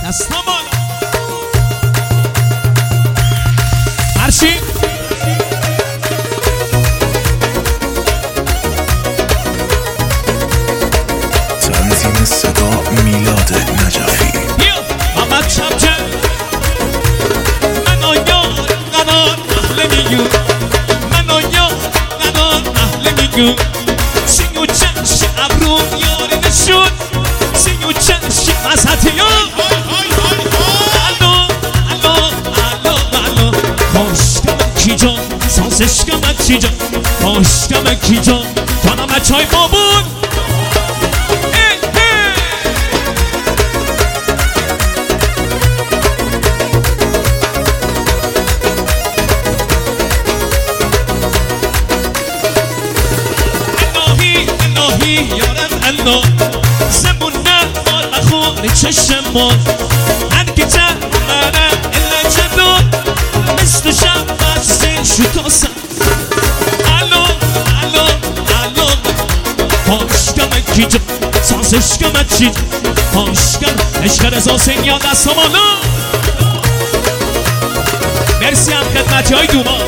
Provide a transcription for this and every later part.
دستا بالا هرچی تنظیم صدا میلاد نجفی محمد شمچه من آیان قنان اهل میگو من آیان قنان اهل میگو سینو چنش ابرون یاری نشون سینو چنش مزهتی سازشگم چیجا باشگم کیجا جانم بچه های ما بود الهی یارم الله زمونه مال بخوری چشمان هر کی منه الا جدون مثل شب شکستم الو پاشکم کیجا سازشکم چیجا پاشکم عشق رضا سینیا دست بالا مرسی هم خدمتی های دوما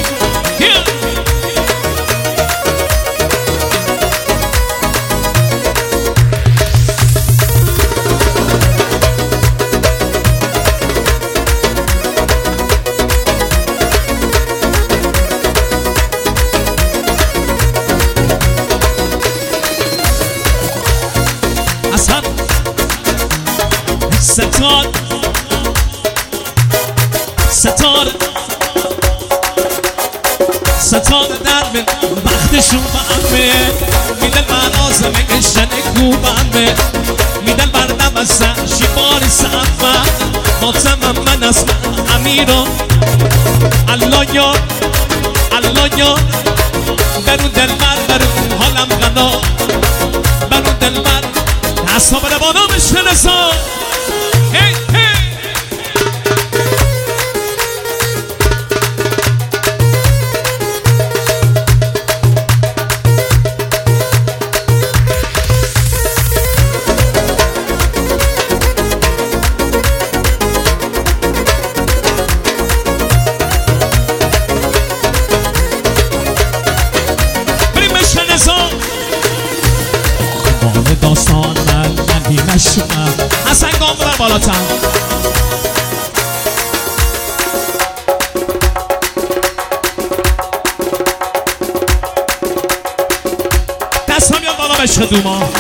ستاره در من وقتشون بامه میدن من آزمه گشتن کوبمه میدن بردم از شیبار سمه ماتمم من از امیرو الله یا برو دلبر برو حالم غنا برو دلبر دستا بره بالا بشه رسا هی هی داستان من بیمشونم حسن گام بر بالاتر دست هم یاد بالا بشق دوما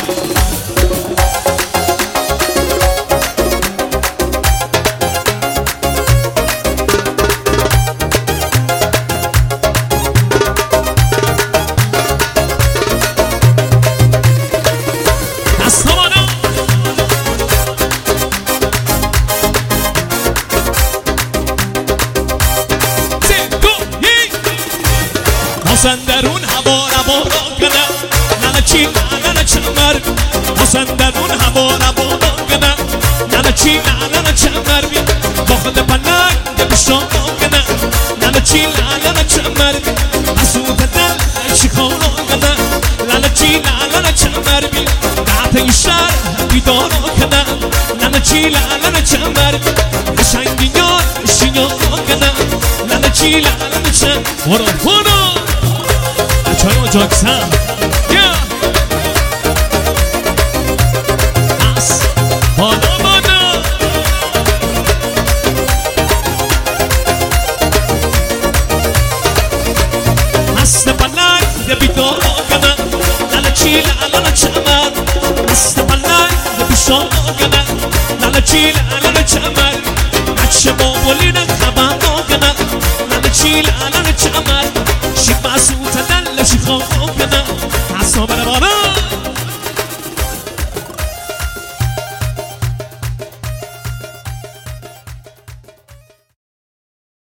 حسن درون هوا رو کنه ننه چی ننه چمر حسن درون هوا رو کنه ننه چی ننه چمر باخد پنک بشان کنه ننه چی ننه چمر مسعود دل شکارا کنه ننه چی ننه چمر دعت ایشار بیدار کنه ننه چی ننه چمر قشنگی یار شیار کنه ننه چی ننه چمر ورو چای و جاکسم از بالا بالا هست بلند بیدار کنن نالا چیل الان چمر هست بلند بیشار کنن نالا چیل الان چمر بچه بابولی نخبر کنن نالا چیل الان چمر شیب مسعود دل شیخا کنن حسا بره بالا